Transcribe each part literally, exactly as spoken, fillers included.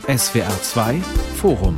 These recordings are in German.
S W R zwei Forum.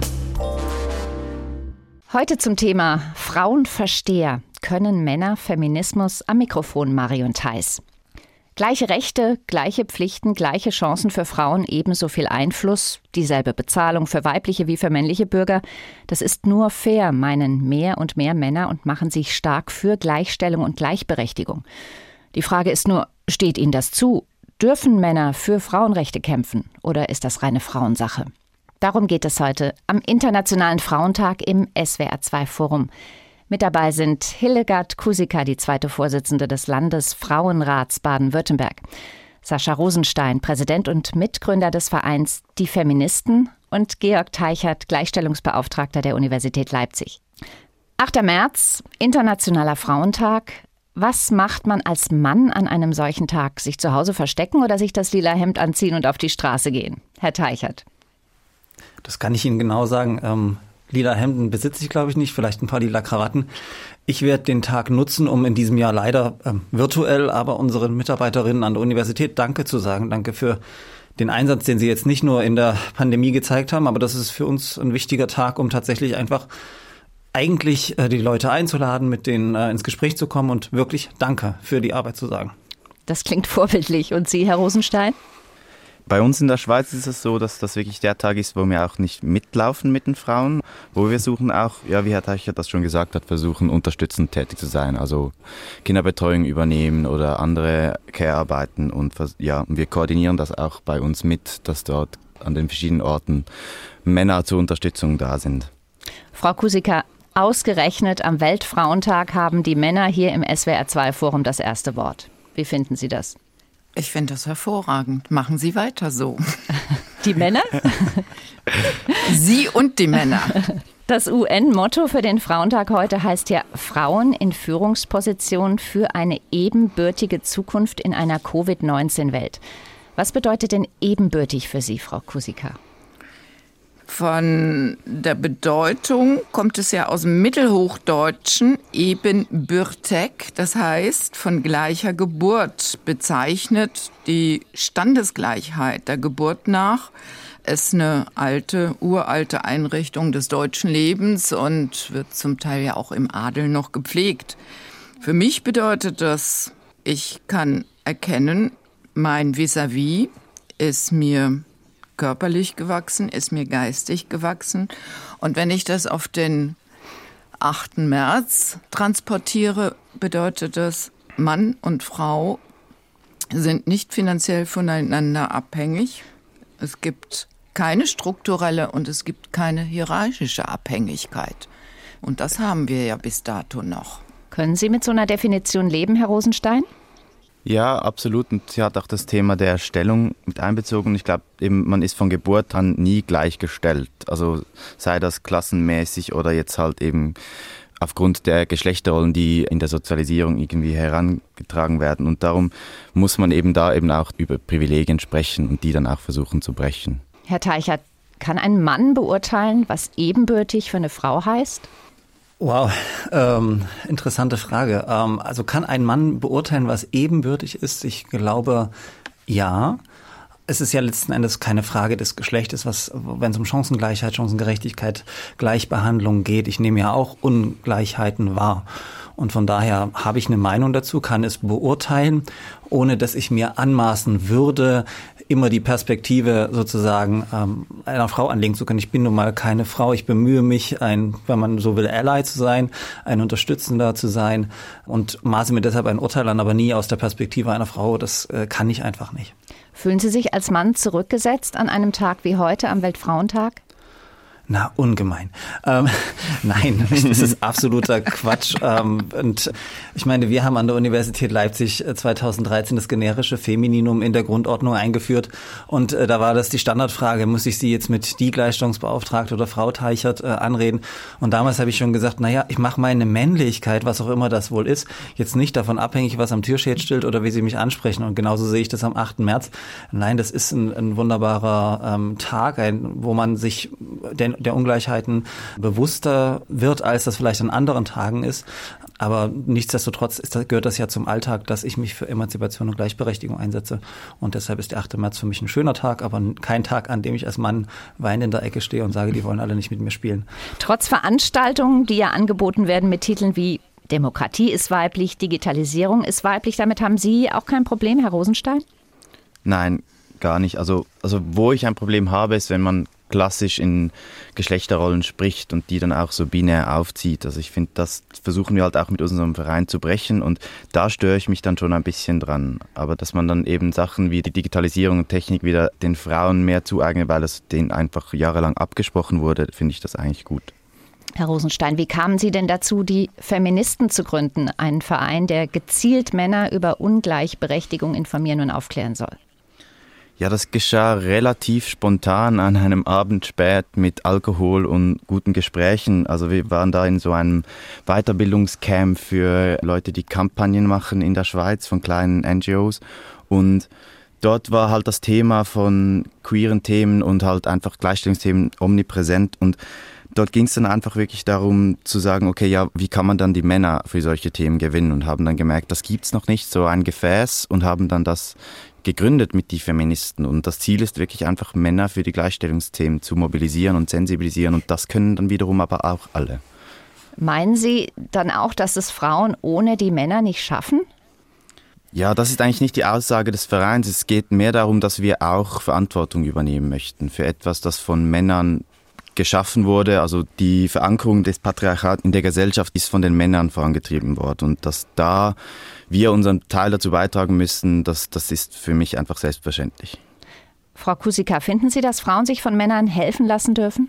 Heute zum Thema Frauenversteher. Können Männer Feminismus? Am Mikrofon Marion Theis. Gleiche Rechte, gleiche Pflichten, gleiche Chancen für Frauen, ebenso viel Einfluss, dieselbe Bezahlung für weibliche wie für männliche Bürger. Das ist nur fair, meinen mehr und mehr Männer und machen sich stark für Gleichstellung und Gleichberechtigung. Die Frage ist nur, steht ihnen das zu? Dürfen Männer für Frauenrechte kämpfen oder ist das reine Frauensache? Darum geht es heute am Internationalen Frauentag im S W R zwei Forum. Mit dabei sind Hildegard Kusika, die zweite Vorsitzende des Landesfrauenrats Baden-Württemberg, Sascha Rosenstein, Präsident und Mitgründer des Vereins Die Feministen und Georg Teichert, Gleichstellungsbeauftragter der Universität Leipzig. achter März, Internationaler Frauentag. Was macht man als Mann an einem solchen Tag? Sich zu Hause verstecken oder sich das lila Hemd anziehen und auf die Straße gehen? Herr Teichert. Das kann ich Ihnen genau sagen. Ähm, lila Hemden besitze ich, glaube ich, nicht. Vielleicht ein paar lila Krawatten. Ich werde den Tag nutzen, um in diesem Jahr leider ähm, virtuell, aber unseren Mitarbeiterinnen an der Universität Danke zu sagen. Danke für den Einsatz, den Sie jetzt nicht nur in der Pandemie gezeigt haben, aber das ist für uns ein wichtiger Tag, um tatsächlich einfach eigentlich äh, die Leute einzuladen, mit denen äh, ins Gespräch zu kommen und wirklich Danke für die Arbeit zu sagen. Das klingt vorbildlich. Und Sie, Herr Rosenstein? Bei uns in der Schweiz ist es so, dass das wirklich der Tag ist, wo wir auch nicht mitlaufen mit den Frauen, wo wir versuchen auch, ja, wie Herr Teichert das schon gesagt hat, versuchen unterstützend tätig zu sein, also Kinderbetreuung übernehmen oder andere Care-Arbeiten und ja, wir koordinieren das auch bei uns mit, dass dort an den verschiedenen Orten Männer zur Unterstützung da sind. Frau Kusika, ausgerechnet am Weltfrauentag haben die Männer hier im S W R zwei Forum das erste Wort. Wie finden Sie das? Ich finde das hervorragend. Machen Sie weiter so. Die Männer? Sie und die Männer. Das U N-Motto für den Frauentag heute heißt ja Frauen in Führungspositionen für eine ebenbürtige Zukunft in einer Covid neunzehn Welt. Was bedeutet denn ebenbürtig für Sie, Frau Kusika? Von der Bedeutung kommt es ja aus dem Mittelhochdeutschen ebenbürtig, das heißt von gleicher Geburt bezeichnet. Die Standesgleichheit der Geburt nach ist eine alte, uralte Einrichtung des deutschen Lebens und wird zum Teil ja auch im Adel noch gepflegt. Für mich bedeutet das, ich kann erkennen, mein Vis-à-vis ist mir körperlich gewachsen, ist mir geistig gewachsen. Und wenn ich das auf den achten März transportiere, bedeutet das, Mann und Frau sind nicht finanziell voneinander abhängig. Es gibt keine strukturelle und es gibt keine hierarchische Abhängigkeit. Und das haben wir ja bis dato noch. Können Sie mit so einer Definition leben, Herr Rosenstein? Ja, absolut. Und sie hat auch das Thema der Stellung mit einbezogen. Ich glaube, eben man ist von Geburt an nie gleichgestellt. Also sei das klassenmäßig oder jetzt halt eben aufgrund der Geschlechterrollen, die in der Sozialisierung irgendwie herangetragen werden. Und darum muss man eben da eben auch über Privilegien sprechen und die dann auch versuchen zu brechen. Herr Teichert, kann ein Mann beurteilen, was ebenbürtig für eine Frau heißt? Wow, ähm, interessante Frage. Ähm, also kann ein Mann beurteilen, was ebenbürtig ist? Ich glaube, ja. Es ist ja letzten Endes keine Frage des Geschlechtes, was, wenn es um Chancengleichheit, Chancengerechtigkeit, Gleichbehandlung geht. Ich nehme ja auch Ungleichheiten wahr. Und von daher habe ich eine Meinung dazu, kann es beurteilen, ohne dass ich mir anmaßen würde, immer die Perspektive sozusagen ähm, einer Frau anlegen zu können. Ich bin nun mal keine Frau. Ich bemühe mich, ein, wenn man so will, Ally zu sein, ein Unterstützender zu sein und maße mir deshalb ein Urteil an, aber nie aus der Perspektive einer Frau. Das äh, kann ich einfach nicht. Fühlen Sie sich als Mann zurückgesetzt an einem Tag wie heute, am Weltfrauentag? Na, ungemein. Ähm, nein, das ist absoluter Quatsch. Ähm, und ich meine, wir haben an der Universität Leipzig zweitausenddreizehn das generische Femininum in der Grundordnung eingeführt. Und äh, da war das die Standardfrage, muss ich Sie jetzt mit die Gleichstellungsbeauftragte oder Frau Teichert äh, anreden? Und damals habe ich schon gesagt, naja, ich mache meine Männlichkeit, was auch immer das wohl ist, jetzt nicht davon abhängig, was am Türschild steht oder wie Sie mich ansprechen. Und genauso sehe ich das am achten März. Nein, das ist ein, ein wunderbarer ähm, Tag, ein, wo man sich den der Ungleichheiten bewusster wird, als das vielleicht an anderen Tagen ist. aber nichtsdestotrotz ist, das, gehört das ja zum Alltag, dass ich mich für Emanzipation und Gleichberechtigung einsetze. Und deshalb ist der achte März für mich ein schöner Tag, aber kein Tag, an dem ich als Mann weinend in der Ecke stehe und sage, die wollen alle nicht mit mir spielen. Trotz Veranstaltungen, die ja angeboten werden mit Titeln wie Demokratie ist weiblich, Digitalisierung ist weiblich, damit haben Sie auch kein Problem, Herr Rosenstein? Nein, gar nicht. Also, also wo ich ein Problem habe, ist, wenn man klassisch in Geschlechterrollen spricht und die dann auch so binär aufzieht. Also ich finde, das versuchen wir halt auch mit unserem Verein zu brechen und da störe ich mich dann schon ein bisschen dran. Aber dass man dann eben Sachen wie die Digitalisierung und Technik wieder den Frauen mehr zueignet, weil es denen einfach jahrelang abgesprochen wurde, finde ich das eigentlich gut. Herr Rosenstein, wie kamen Sie denn dazu, die Feministen zu gründen, einen Verein, der gezielt Männer über Ungleichberechtigung informieren und aufklären soll? Ja, das geschah relativ spontan an einem Abend spät mit Alkohol und guten Gesprächen. Also wir waren da in so einem Weiterbildungscamp für Leute, die Kampagnen machen in der Schweiz von kleinen N G Os. Und dort war halt das Thema von queeren Themen und halt einfach Gleichstellungsthemen omnipräsent. Und dort ging es dann einfach wirklich darum zu sagen, okay, ja, wie kann man dann die Männer für solche Themen gewinnen? Und haben dann gemerkt, das gibt's noch nicht, so ein Gefäß, und haben dann das gegründet mit die Feministen. Und das Ziel ist wirklich einfach, Männer für die Gleichstellungsthemen zu mobilisieren und sensibilisieren. Und das können dann wiederum aber auch alle. Meinen Sie dann auch, dass es Frauen ohne die Männer nicht schaffen? Ja, das ist eigentlich nicht die Aussage des Vereins. Es geht mehr darum, dass wir auch Verantwortung übernehmen möchten für etwas, das von Männern geschaffen wurde. Also die Verankerung des Patriarchats in der Gesellschaft ist von den Männern vorangetrieben worden. Und dass da wir unseren Teil dazu beitragen müssen, das, das ist für mich einfach selbstverständlich. Frau Kusika, finden Sie, dass Frauen sich von Männern helfen lassen dürfen?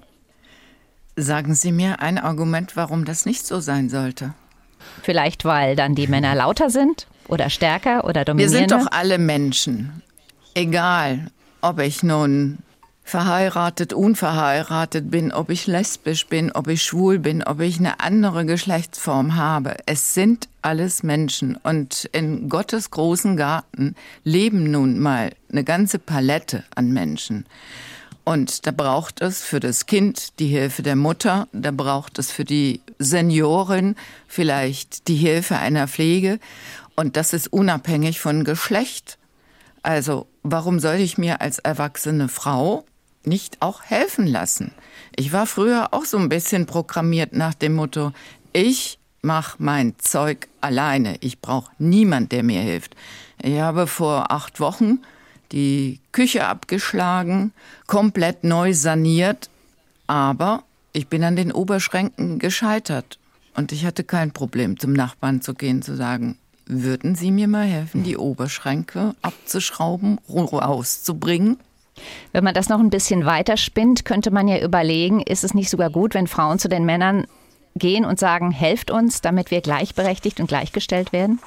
Sagen Sie mir ein Argument, warum das nicht so sein sollte. Vielleicht, weil dann die Männer lauter sind oder stärker oder dominierender? Wir sind doch alle Menschen. Egal, ob ich nun verheiratet, unverheiratet bin, ob ich lesbisch bin, ob ich schwul bin, ob ich eine andere Geschlechtsform habe. Es sind alles Menschen. Und in Gottes großen Garten leben nun mal eine ganze Palette an Menschen. Und da braucht es für das Kind die Hilfe der Mutter, da braucht es für die Seniorin vielleicht die Hilfe einer Pflege. Und das ist unabhängig von Geschlecht. Also warum soll ich mir als erwachsene Frau nicht auch helfen lassen? Ich war früher auch so ein bisschen programmiert nach dem Motto, ich mache mein Zeug alleine. Ich brauche niemand, der mir hilft. Ich habe vor acht Wochen die Küche abgeschlagen, komplett neu saniert, aber ich bin an den Oberschränken gescheitert. Und ich hatte kein Problem, zum Nachbarn zu gehen, zu sagen, würden Sie mir mal helfen, die Oberschränke abzuschrauben, rauszubringen? Wenn man das noch ein bisschen weiter spinnt, könnte man ja überlegen, ist es nicht sogar gut, wenn Frauen zu den Männern gehen und sagen, helft uns, damit wir gleichberechtigt und gleichgestellt werden?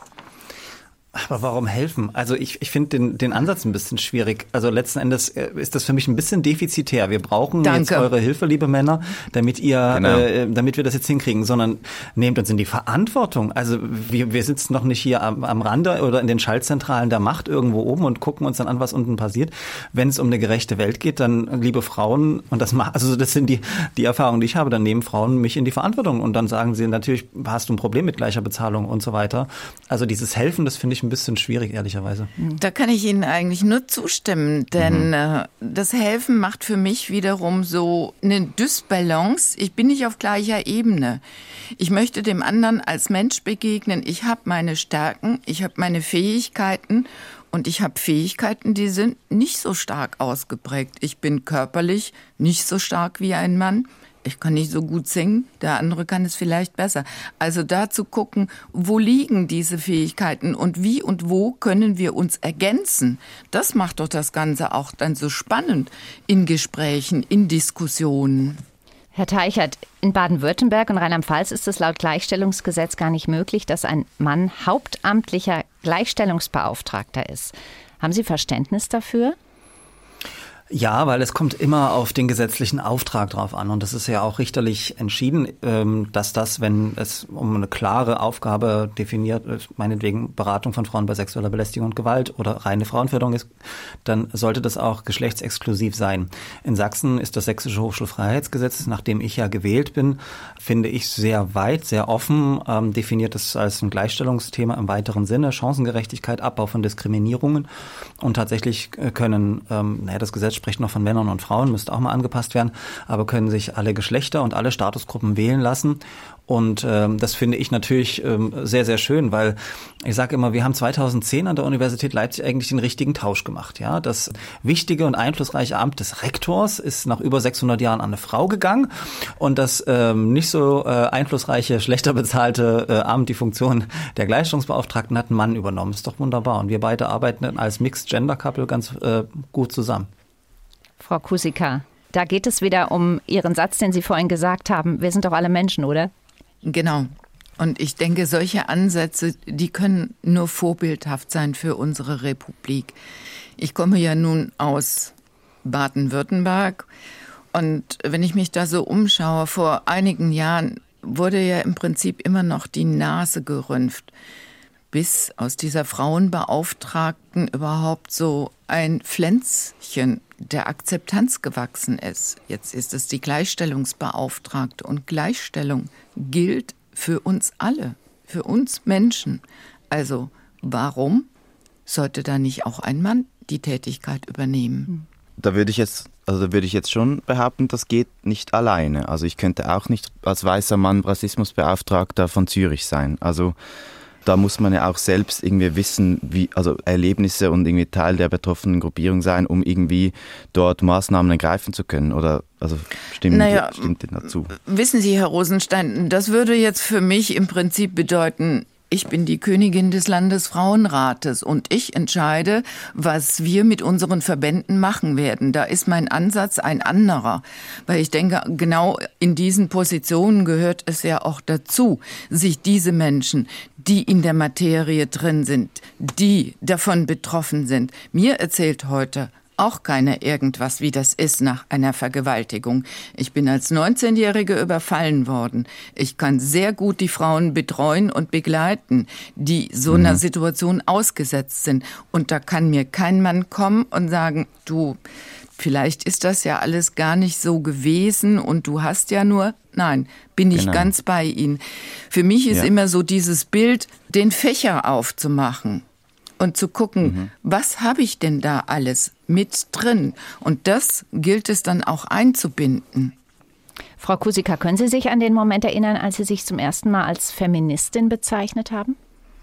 Aber warum helfen? Also ich, ich finde den, den Ansatz ein bisschen schwierig. Also letzten Endes ist das für mich ein bisschen defizitär. Wir brauchen Danke. jetzt eure Hilfe, liebe Männer, damit ihr, Genau. äh, damit wir das jetzt hinkriegen, sondern nehmt uns in die Verantwortung. Also wir, wir sitzen noch nicht hier am, am Rande oder in den Schaltzentralen der Macht irgendwo oben und gucken uns dann an, was unten passiert. Wenn es um eine gerechte Welt geht, dann, liebe Frauen, und das macht, also das sind die, die Erfahrungen, die ich habe, dann nehmen Frauen mich in die Verantwortung und dann sagen sie, natürlich hast du ein Problem mit gleicher Bezahlung und so weiter. Also dieses Helfen, das finde ich ein bisschen schwierig, ehrlicherweise. Da kann ich Ihnen eigentlich nur zustimmen, denn mhm. äh, das Helfen macht für mich wiederum so eine Dysbalance. Ich bin nicht auf gleicher Ebene. Ich möchte dem anderen als Mensch begegnen. Ich habe meine Stärken, ich habe meine Fähigkeiten und ich habe Fähigkeiten, die sind nicht so stark ausgeprägt. Ich bin körperlich nicht so stark wie ein Mann. Ich kann nicht so gut singen, der andere kann es vielleicht besser. Also da zu gucken, wo liegen diese Fähigkeiten und wie und wo können wir uns ergänzen. Das macht doch das Ganze auch dann so spannend in Gesprächen, in Diskussionen. Herr Teichert, in Baden-Württemberg und Rheinland-Pfalz ist es laut Gleichstellungsgesetz gar nicht möglich, dass ein Mann hauptamtlicher Gleichstellungsbeauftragter ist. Haben Sie Verständnis dafür? Ja, weil es kommt immer auf den gesetzlichen Auftrag drauf an. Und das ist ja auch richterlich entschieden, dass das, wenn es um eine klare Aufgabe definiert ist, meinetwegen Beratung von Frauen bei sexueller Belästigung und Gewalt oder reine Frauenförderung ist, dann sollte das auch geschlechtsexklusiv sein. In Sachsen ist das Sächsische Hochschulfreiheitsgesetz, nachdem ich ja gewählt bin, finde ich sehr weit, sehr offen, ähm, definiert es als ein Gleichstellungsthema im weiteren Sinne, Chancengerechtigkeit, Abbau von Diskriminierungen. Und tatsächlich können, ähm, naja, das Gesetz spricht noch von Männern und Frauen, müsste auch mal angepasst werden, aber können sich alle Geschlechter und alle Statusgruppen wählen lassen. Und ähm, das finde ich natürlich ähm, sehr, sehr schön, weil ich sage immer, wir haben zweitausendzehn an der Universität Leipzig eigentlich den richtigen Tausch gemacht. Ja, das wichtige und einflussreiche Amt des Rektors ist nach über sechshundert Jahren an eine Frau gegangen und das ähm, nicht so äh, einflussreiche, schlechter bezahlte äh, Amt, die Funktion der Gleichstellungsbeauftragten, hat ein Mann übernommen. Ist doch wunderbar. Und wir beide arbeiten als Mixed Gender Couple ganz äh, gut zusammen. Frau Kusika, da geht es wieder um Ihren Satz, den Sie vorhin gesagt haben. Wir sind doch alle Menschen, oder? Genau. Und ich denke, solche Ansätze, die können nur vorbildhaft sein für unsere Republik. Ich komme ja nun aus Baden-Württemberg und wenn ich mich da so umschaue, vor einigen Jahren wurde ja im Prinzip immer noch die Nase gerümpft, bis aus dieser Frauenbeauftragten überhaupt so ein Pflänzchen der Akzeptanz gewachsen ist. Jetzt ist es die Gleichstellungsbeauftragte und Gleichstellung gilt für uns alle, für uns Menschen. Also warum sollte da nicht auch ein Mann die Tätigkeit übernehmen? Da würde ich jetzt, also da würde ich jetzt schon behaupten, das geht nicht alleine. Also ich könnte auch nicht als weißer Mann Rassismusbeauftragter von Zürich sein. Also da muss man ja auch selbst irgendwie wissen, wie, also Erlebnisse und irgendwie Teil der betroffenen Gruppierung sein, um irgendwie dort Maßnahmen ergreifen zu können. Oder also stimmt, naja, stimmt Ihnen dazu? Wissen Sie, Herr Rosenstein, das würde jetzt für mich im Prinzip bedeuten, ich bin die Königin des Landesfrauenrates und ich entscheide, was wir mit unseren Verbänden machen werden. Da ist mein Ansatz ein anderer, weil ich denke, genau in diesen Positionen gehört es ja auch dazu, sich diese Menschen, die in der Materie drin sind, die davon betroffen sind. Mir erzählt heute auch keiner irgendwas, wie das ist nach einer Vergewaltigung. Ich bin als neunzehnjährige überfallen worden. Ich kann sehr gut die Frauen betreuen und begleiten, die so einer mhm. Situation ausgesetzt sind. Und da kann mir kein Mann kommen und sagen, du, vielleicht ist das ja alles gar nicht so gewesen und du hast ja nur... Nein, bin ich genau. ganz bei Ihnen. Für mich ist ja. immer so dieses Bild, den Fächer aufzumachen. Und zu gucken, mhm. was habe ich denn da alles mit drin? Und das gilt es dann auch einzubinden. Frau Kusika, können Sie sich an den Moment erinnern, als Sie sich zum ersten Mal als Feministin bezeichnet haben?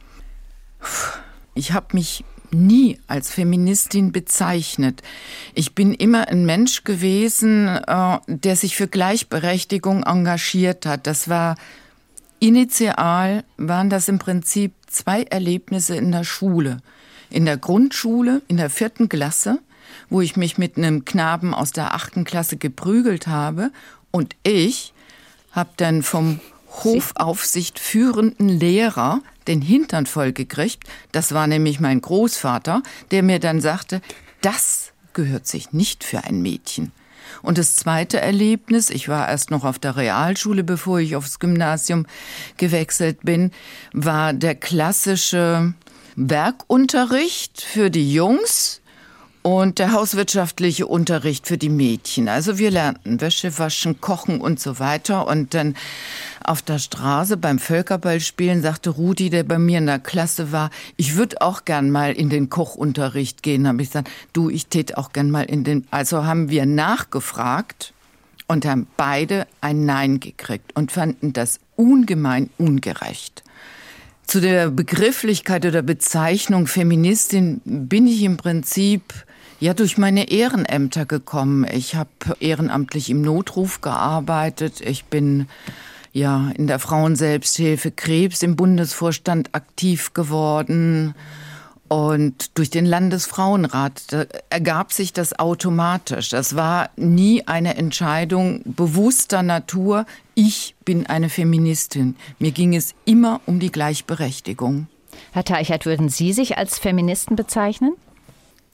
Ich habe mich nie als Feministin bezeichnet. Ich bin immer ein Mensch gewesen, äh, der sich für Gleichberechtigung engagiert hat. Das war initial, waren das im Prinzip zwei Erlebnisse in der Schule. In der Grundschule, in der vierten Klasse, wo ich mich mit einem Knaben aus der achten Klasse geprügelt habe. Und ich habe dann vom Hofaufsicht führenden Lehrer den Hintern voll gekriegt. Das war nämlich mein Großvater, der mir dann sagte, das gehört sich nicht für ein Mädchen. Und das zweite Erlebnis, ich war erst noch auf der Realschule, bevor ich aufs Gymnasium gewechselt bin, war der klassische Werkunterricht für die Jungs und der hauswirtschaftliche Unterricht für die Mädchen. Also wir lernten Wäsche waschen, kochen und so weiter. Und dann auf der Straße beim Völkerballspielen sagte Rudi, der bei mir in der Klasse war, ich würde auch gern mal in den Kochunterricht gehen. Habe ich gesagt, du, ich tät auch gern mal in den... Also haben wir nachgefragt und haben beide ein Nein gekriegt und fanden das ungemein ungerecht. Zu der Begrifflichkeit oder Bezeichnung Feministin bin ich im Prinzip ja durch meine Ehrenämter gekommen. Ich habe ehrenamtlich im Notruf gearbeitet. Ich bin ja in der Frauenselbsthilfe Krebs im Bundesvorstand aktiv geworden. Und durch den Landesfrauenrat da ergab sich das automatisch. Das war nie eine Entscheidung bewusster Natur. Ich bin eine Feministin. Mir ging es immer um die Gleichberechtigung. Herr Teichert, würden Sie sich als Feministen bezeichnen?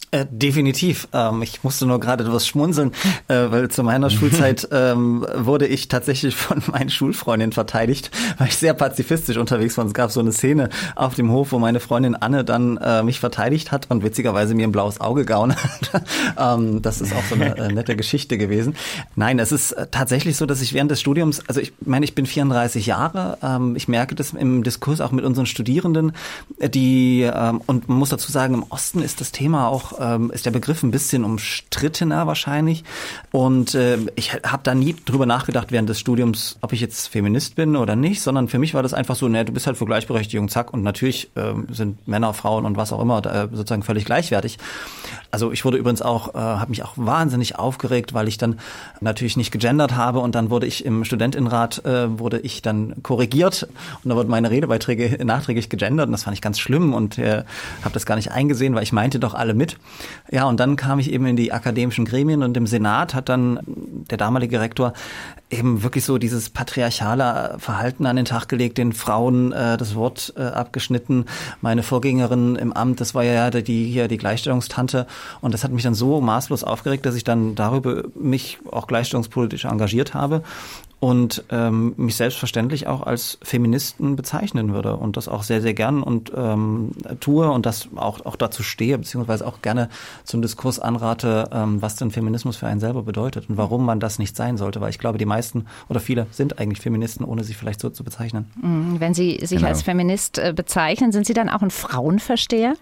Äh, definitiv. Ähm, ich musste nur gerade etwas schmunzeln, äh, weil zu meiner Schulzeit ähm, wurde ich tatsächlich von meinen Schulfreundinnen verteidigt, weil ich sehr pazifistisch unterwegs war. Es gab so eine Szene auf dem Hof, wo meine Freundin Anne dann äh, mich verteidigt hat und witzigerweise mir ein blaues Auge gehauen hat. ähm, das ist auch so eine äh, nette Geschichte gewesen. Nein, es ist äh, tatsächlich so, dass ich während des Studiums, also ich meine, ich bin vierunddreißig Jahre, ähm, ich merke das im Diskurs auch mit unseren Studierenden, die, ähm, und man muss dazu sagen, im Osten ist das Thema auch ist der Begriff ein bisschen umstrittener wahrscheinlich. Und äh, ich habe da nie drüber nachgedacht während des Studiums, ob ich jetzt Feminist bin oder nicht, sondern für mich war das einfach so, ne, du bist halt für Gleichberechtigung, zack. Und natürlich äh, sind Männer, Frauen und was auch immer äh, sozusagen völlig gleichwertig. Also ich wurde übrigens auch, äh, habe mich auch wahnsinnig aufgeregt, weil ich dann natürlich nicht gegendert habe und dann wurde ich im Studentinnenrat, äh, wurde ich dann korrigiert und da wurden meine Redebeiträge nachträglich gegendert und das fand ich ganz schlimm und äh, habe das gar nicht eingesehen, weil ich meinte doch alle mit. Ja, und dann kam ich eben in die akademischen Gremien und im Senat hat dann der damalige Rektor eben wirklich so dieses patriarchale Verhalten an den Tag gelegt, den Frauen äh, das Wort äh, abgeschnitten. Meine Vorgängerin im Amt, das war ja die hier die Gleichstellungstante und das hat mich dann so maßlos aufgeregt, dass ich dann darüber mich auch gleichstellungspolitisch engagiert habe und ähm, mich selbstverständlich auch als Feministen bezeichnen würde und das auch sehr, sehr gern und ähm, tue und das auch, auch dazu stehe, beziehungsweise auch gerne zum Diskurs anrate, ähm, was denn Feminismus für einen selber bedeutet und warum man das nicht sein sollte, weil ich glaube, die meisten oder viele sind eigentlich Feministen, ohne sich vielleicht so zu bezeichnen. Wenn Sie sich genau. als Feminist äh, bezeichnen, sind Sie dann auch ein Frauenversteher?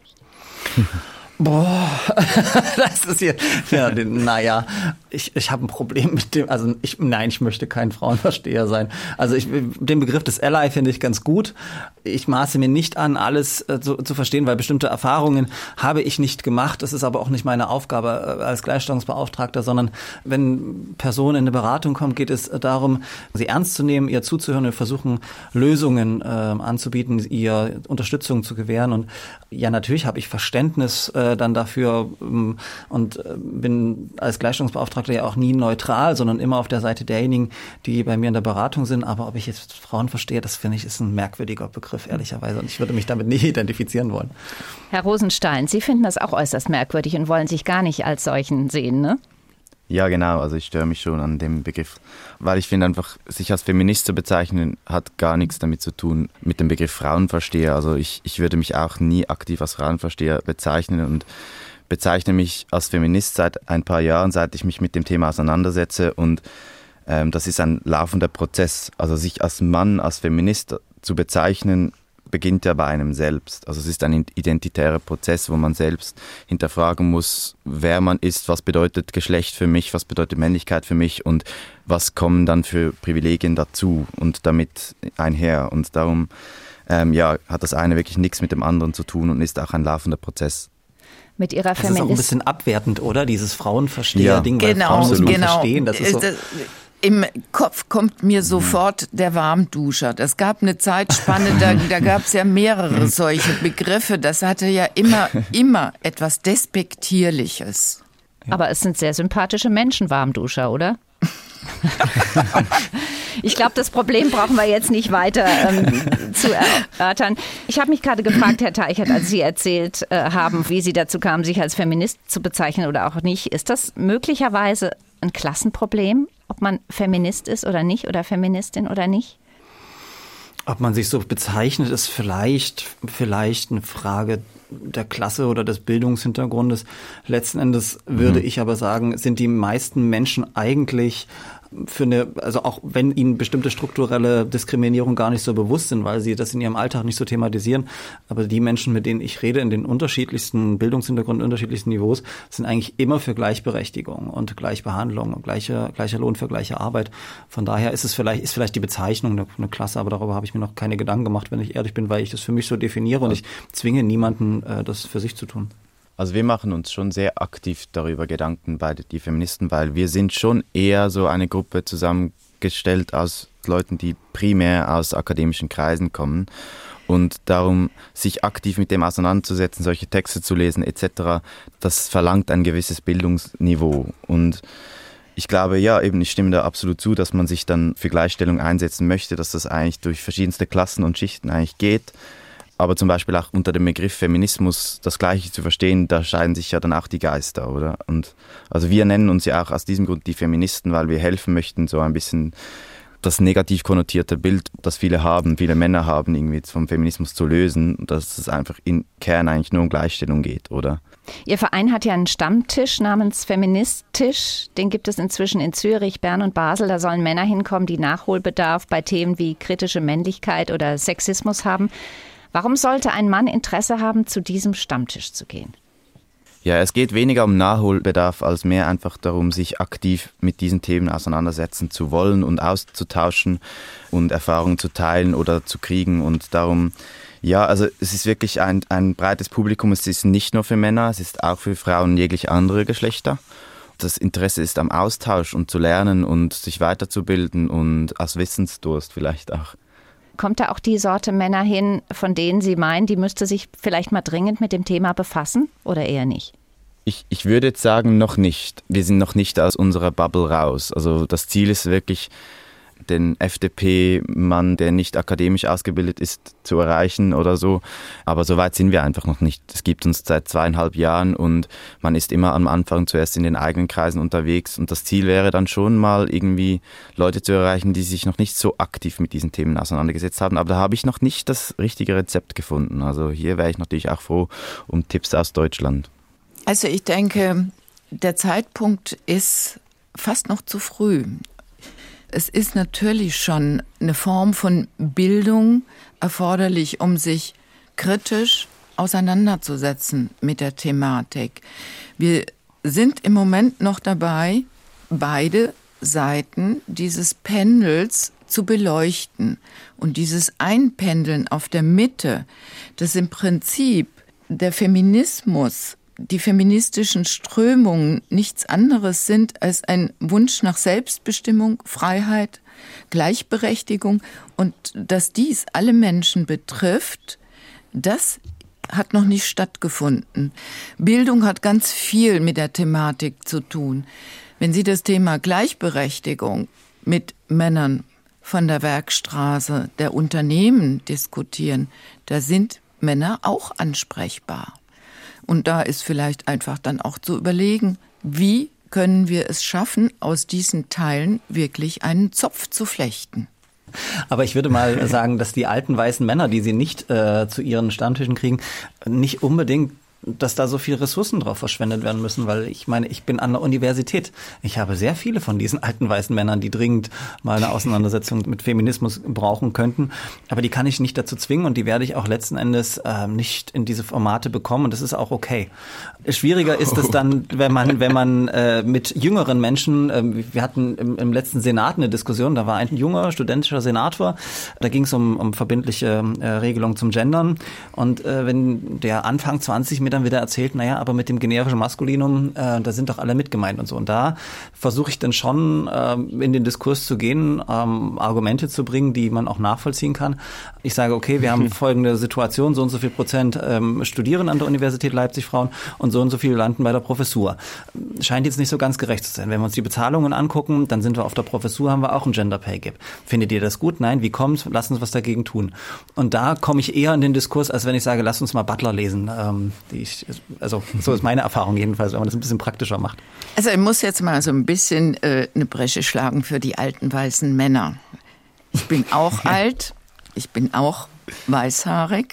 Boah, das ist hier, ja, naja, ich, ich habe ein Problem mit dem, also ich, nein, ich möchte kein Frauenversteher sein. Also ich, den Begriff des Ally finde ich ganz gut. Ich maße mir nicht an, alles äh, zu, zu verstehen, weil bestimmte Erfahrungen habe ich nicht gemacht. Das ist aber auch nicht meine Aufgabe äh, als Gleichstellungsbeauftragter, sondern wenn Personen in eine Beratung kommen, geht es darum, sie ernst zu nehmen, ihr zuzuhören und versuchen, Lösungen äh, anzubieten, ihr Unterstützung zu gewähren. Und ja, natürlich habe ich Verständnis äh, dann dafür ähm, und äh, bin als Gleichstellungsbeauftragter ja auch nie neutral, sondern immer auf der Seite derjenigen, die bei mir in der Beratung sind. Aber ob ich jetzt Frauen verstehe, das finde ich ist ein merkwürdiger Begriff, ehrlicherweise. Und ich würde mich damit nicht identifizieren wollen. Herr Rosenstein, Sie finden das auch äußerst merkwürdig und wollen sich gar nicht als solchen sehen, ne? Ja, genau. Also ich störe mich schon an dem Begriff, weil ich finde einfach, sich als Feminist zu bezeichnen, hat gar nichts damit zu tun mit dem Begriff Frauenversteher. Also ich, ich würde mich auch nie aktiv als Frauenversteher bezeichnen und bezeichne mich als Feminist seit ein paar Jahren, seit ich mich mit dem Thema auseinandersetze und ähm, das ist ein laufender Prozess. Also sich als Mann, als Feminist zu bezeichnen, beginnt ja bei einem selbst. Also es ist ein identitärer Prozess, wo man selbst hinterfragen muss, wer man ist, was bedeutet Geschlecht für mich, was bedeutet Männlichkeit für mich und was kommen dann für Privilegien dazu und damit einher. Und darum ähm, ja, hat das eine wirklich nichts mit dem anderen zu tun und ist auch ein laufender Prozess. Mit ihrer das ist auch ein bisschen abwertend, oder? Dieses Frauenversteher-Ding, ja, weil genau, Frauen muss man genau. verstehen. Das ist so. Im Kopf kommt mir sofort der Warmduscher. Das gab eine Zeitspanne, da, da gab es ja mehrere solche Begriffe. Das hatte ja immer, immer etwas Despektierliches. Aber es sind sehr sympathische Menschen, Warmduscher, oder? Ich glaube, das Problem brauchen wir jetzt nicht weiter ähm, zu erörtern. Ich habe mich gerade gefragt, Herr Teichert, als Sie erzählt äh, haben, wie Sie dazu kamen, sich als Feminist zu bezeichnen oder auch nicht. Ist das möglicherweise ein Klassenproblem, ob man Feminist ist oder nicht oder Feministin oder nicht? Ob man sich so bezeichnet, ist vielleicht, vielleicht eine Frage der Klasse oder des Bildungshintergrundes. Letzten Endes würde mhm. ich aber sagen, sind die meisten Menschen eigentlich für eine, also auch wenn ihnen bestimmte strukturelle Diskriminierung gar nicht so bewusst sind, weil sie das in ihrem Alltag nicht so thematisieren, aber die Menschen, mit denen ich rede, in den unterschiedlichsten Bildungshintergründen, unterschiedlichsten Niveaus, sind eigentlich immer für Gleichberechtigung und Gleichbehandlung und gleiche, gleicher Lohn für gleiche Arbeit. Von daher ist es vielleicht, ist vielleicht die Bezeichnung eine, eine Klasse, aber darüber habe ich mir noch keine Gedanken gemacht, wenn ich ehrlich bin, weil ich das für mich so definiere und ich zwinge niemanden, das für sich zu tun. Also wir machen uns schon sehr aktiv darüber Gedanken bei den Feministen, weil wir sind schon eher so eine Gruppe zusammengestellt aus Leuten, die primär aus akademischen Kreisen kommen. Und darum, sich aktiv mit dem auseinanderzusetzen, solche Texte zu lesen et cetera, das verlangt ein gewisses Bildungsniveau. Und ich glaube, ja, eben, ich stimme da absolut zu, dass man sich dann für Gleichstellung einsetzen möchte, dass das eigentlich durch verschiedenste Klassen und Schichten eigentlich geht. Aber zum Beispiel auch unter dem Begriff Feminismus das Gleiche zu verstehen, da scheiden sich ja dann auch die Geister, oder? Und also wir nennen uns ja auch aus diesem Grund die Feministen, weil wir helfen möchten, so ein bisschen das negativ konnotierte Bild, das viele haben, viele Männer haben, irgendwie vom Feminismus zu lösen, dass es einfach im Kern eigentlich nur um Gleichstellung geht, oder? Ihr Verein hat ja einen Stammtisch namens Feministisch. Den gibt es inzwischen in Zürich, Bern und Basel. Da sollen Männer hinkommen, die Nachholbedarf bei Themen wie kritische Männlichkeit oder Sexismus haben. Warum sollte ein Mann Interesse haben, zu diesem Stammtisch zu gehen? Ja, es geht weniger um Nachholbedarf als mehr einfach darum, sich aktiv mit diesen Themen auseinandersetzen zu wollen und auszutauschen und Erfahrungen zu teilen oder zu kriegen. Und darum, ja, also es ist wirklich ein, ein breites Publikum. Es ist nicht nur für Männer, es ist auch für Frauen jegliche andere Geschlechter. Das Interesse ist am Austausch und zu lernen und sich weiterzubilden und aus Wissensdurst vielleicht auch. Kommt da auch die Sorte Männer hin, von denen Sie meinen, die müsste sich vielleicht mal dringend mit dem Thema befassen oder eher nicht? Ich, ich würde jetzt sagen, noch nicht. Wir sind noch nicht aus unserer Bubble raus. Also das Ziel ist wirklich, den F D P-Mann, der nicht akademisch ausgebildet ist, zu erreichen oder so. Aber so weit sind wir einfach noch nicht. Es gibt uns seit zweieinhalb Jahren und man ist immer am Anfang zuerst in den eigenen Kreisen unterwegs. Und das Ziel wäre dann schon mal irgendwie Leute zu erreichen, die sich noch nicht so aktiv mit diesen Themen auseinandergesetzt haben. Aber da habe ich noch nicht das richtige Rezept gefunden. Also hier wäre ich natürlich auch froh um Tipps aus Deutschland. Also ich denke, der Zeitpunkt ist fast noch zu früh. Es ist natürlich schon eine Form von Bildung erforderlich, um sich kritisch auseinanderzusetzen mit der Thematik. Wir sind im Moment noch dabei, beide Seiten dieses Pendels zu beleuchten. Und dieses Einpendeln auf der Mitte, das im Prinzip der Feminismus, die feministischen Strömungen nichts anderes sind als ein Wunsch nach Selbstbestimmung, Freiheit, Gleichberechtigung und dass dies alle Menschen betrifft, das hat noch nicht stattgefunden. Bildung hat ganz viel mit der Thematik zu tun. Wenn Sie das Thema Gleichberechtigung mit Männern von der Werkstraße, der Unternehmen diskutieren, da sind Männer auch ansprechbar. Und da ist vielleicht einfach dann auch zu überlegen, wie können wir es schaffen, aus diesen Teilen wirklich einen Zopf zu flechten. Aber ich würde mal sagen, dass die alten weißen Männer, die sie nicht äh, zu ihren Stammtischen kriegen, nicht unbedingt, dass da so viele Ressourcen drauf verschwendet werden müssen, weil ich meine, ich bin an der Universität. Ich habe sehr viele von diesen alten weißen Männern, die dringend mal eine Auseinandersetzung mit Feminismus brauchen könnten. Aber die kann ich nicht dazu zwingen und die werde ich auch letzten Endes äh, nicht in diese Formate bekommen und das ist auch okay. Schwieriger ist es dann, wenn man wenn man äh, mit jüngeren Menschen, äh, wir hatten im, im letzten Senat eine Diskussion, da war ein junger studentischer Senator, da ging es um, um verbindliche äh, Regelungen zum Gendern und äh, wenn der Anfang zwanzig mir dann wieder erzählt, naja, aber mit dem generischen Maskulinum, äh, da sind doch alle mit gemeint und so. Und da versuche ich dann schon äh, in den Diskurs zu gehen, ähm, Argumente zu bringen, die man auch nachvollziehen kann. Ich sage, okay, wir haben folgende Situation, so und so viel Prozent ähm, studieren an der Universität Leipzig Frauen und so und so viele landen bei der Professur. Scheint jetzt nicht so ganz gerecht zu sein. Wenn wir uns die Bezahlungen angucken, dann sind wir auf der Professur, haben wir auch ein Gender Pay Gap. Findet ihr das gut? Nein, wie kommt's? Lass uns was dagegen tun. Und da komme ich eher in den Diskurs, als wenn ich sage, lass uns mal Butler lesen. Ähm, die ich, also so ist meine Erfahrung jedenfalls, wenn man das ein bisschen praktischer macht. Also ich muss jetzt mal so ein bisschen äh, eine Bresche schlagen für die alten weißen Männer. Ich bin auch alt, ich bin auch weißhaarig.